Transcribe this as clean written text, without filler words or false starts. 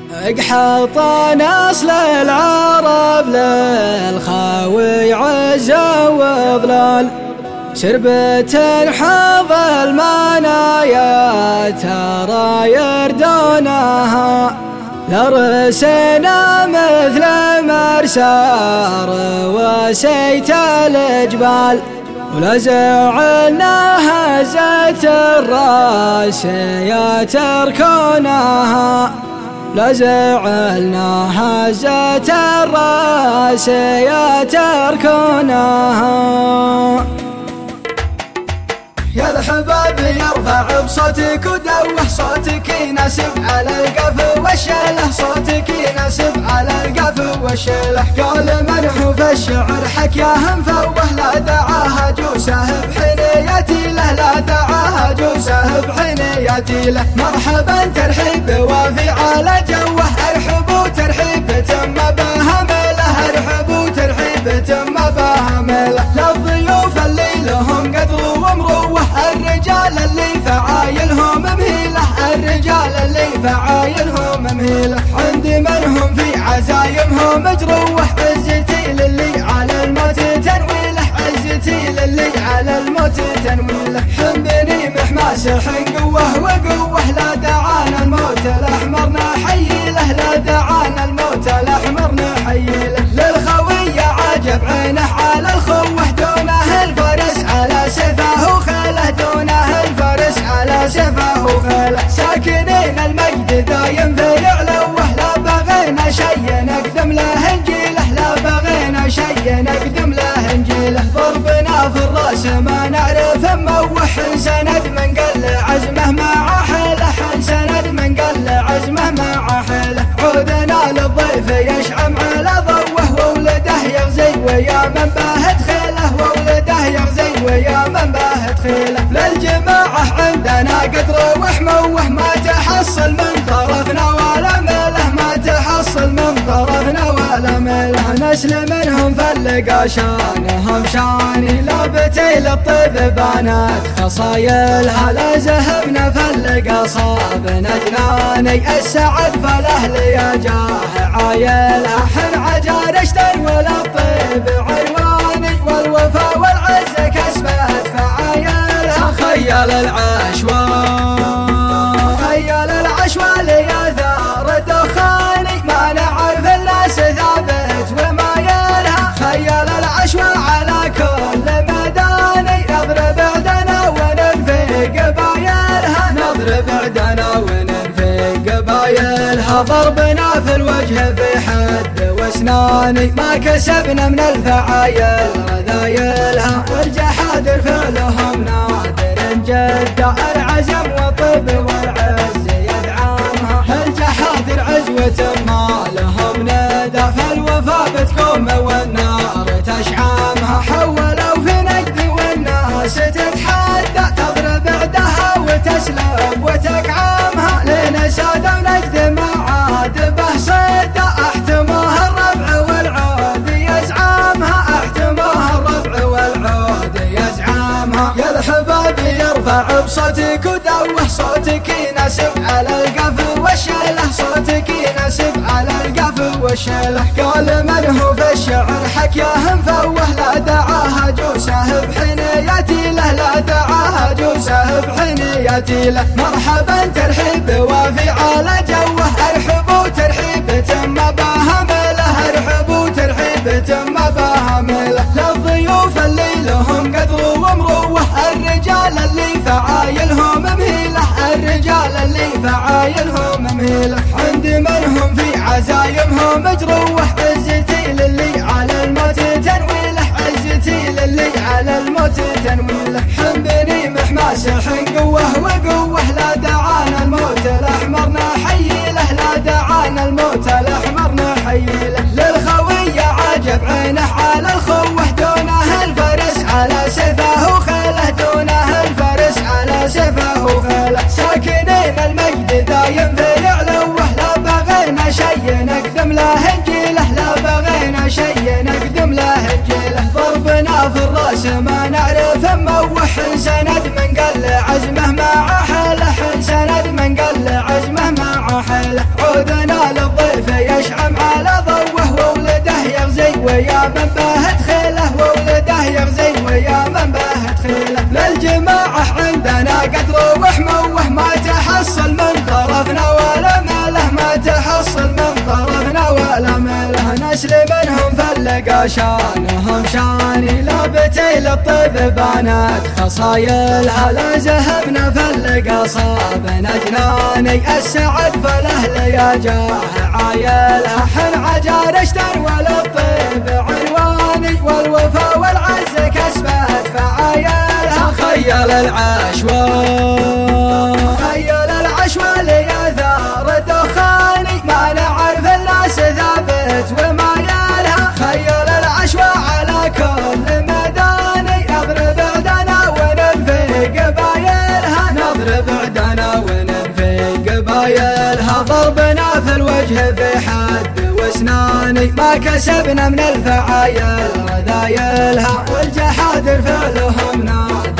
اقحط اصل العرب للخاوي عزة وضلال، شربت الحظ المنايا ترى يردونها، لرسنا مثل مرسار وسيت الجبال، ولا زعلنا هزت الراسية تركونها، لا زعلنا هزت الراسية تركونها. يا الحباب يرفع بصوتك ودوح صوتك يناسب على القف والشله، صوتك يناسب على القف والشله. قال منحو في الشعر حكياهم فوه، لا دعاها جوسه بحنيتي له، لا دعاها جوسه بحنيتي له. مرحبا ترحيب وافي على جوه، ارحبوا ترحيب تم بهمله، ارحبوا ترحيب تم بهمله. للضيوف اللي لهم قدر ومروه، الرجال اللي فعايلهم مهيله، الرجال اللي فعايلهم مهيله. عندي منهم في عزايمهم مجروح، عزتي للي على الموت تنويله، عزتي للي على الموت تنويله. حمدني محماسح قوه وقوه، لا دعانا الموت الاحمر نحيله، لا دعانا الموت الاحمر نحيله. للخوي عجب عينه على الخوه، دونه الفارس على سيفه وخيله، دونه الفارس على سيفه وخيله. ساكنين المجد دايم في علوه، لا بغينا شي نقدم له انجيله، لا بغينا شي نقدم له انجيله. ضربنا في الراس ما نعرف موح، سند من قل عزمه مع حيله، سند من قل عزمه مع حيله. عودنا للضيف يشعم على ضوه، وولده يغزي ويا من باهت خيله، وولده يغزي ويا من باهت خيله. للجماعة عندنا قدر وحموه، ما تحصل من طرفنا ولا ميله، ما تحصل من طرفنا ولا ميله. نسل منهم فلقى شانهم شاني، لابتي للطيب بانت خصايلها، لا زهبنا فلقى صابنا جناني، السعد فالاهل يا جاه عايلها. حن عجارشتي ولا الطيب عنواني، والوفا والعز كسبت فعايلها. خيال العشوال، خيال العشوال يا ثار دخاني، ما نعرف الناس ثابت ومايلها. خيال العشوال على كل ميداني، نضرب عدنا وننفي قبايلها، نضرب عدنا وننفي قبايلها. ضربنا في الوجه في حد واسناني، ما كسبنا من الفعايل رذايلها. والجحادر فعلهم نادر جدا، العزم وطب والعز يدعمها. الجحادر عزوة ما لهم ندى، فالوفا بتقوم والنار تشعمها. حولوا في نقد والناس تتحدى، تضرب عدها وتسلب وتقعمها. لين سادة ونقد ما عاد به صدى، احتماها الربع والعود يزعمها، احتماها الربع والعود يزعمها. يا الحباب يرفع بصوتك ودوه صوتك يناسب على القف والشله، صوتك يناسب على القف والشله. قال من هو في الشعر حكياهم فوه، لا دعاها جوسه بحنيتي له، لا دعاها جوسه بحنيتي له. مرحبا ترحيب وافي على جوه، ارحبوا ترحيب تم بهمله، ارحبوا ترحيب تم بهمله. للضيوف اللي لهم قدر ومروه، الرجال اللي فعايلهم مهيله، الرجال اللي فعايلهم مهيله. عندي منهم في عزايمهم مجروح، عزتي للي على الموت تنويله، عزتي للي على الموت تنويله. حمدني محماسح قوه وقوه، لا دعانا الموت الاحمر نحيله، لا دعانا الموت الاحمر نحيله. للخوي عجب عينه على الخوه، دونه الفارس على سيفه وخيله، دونه الفارس على سيفه وخيله. ساكنين المجد دايم في علوه، لا بغينا شي نقدم له انجيله، لا بغينا شي نقدم له انجيله. ضربنا في الراس ما نعرف موح، سند من قل عزمه مع حيله، سند من قل عزمه مع حيله. عودنا اللقى شانهم شاني لابتي للطيب بانت خصايلها لا زهبنا في اللقى صابنا جناني السعد فالاهل يا جاه عايلها حن عجارشتر وللطيب عنواني والوفا والعز كسبت فعايلها خيل العشوى لي ثار دخاني ما نعرف الناس ثابت ومايلها خيل العشوى على كل مداني نضرب عدنا وننفي قبايلها نضرب عدنا وننفي قبايلها ضربنا في الوجه في حد واسناني ما كسبنا من الفعايل رذايلها والجحادر فعلهم نادي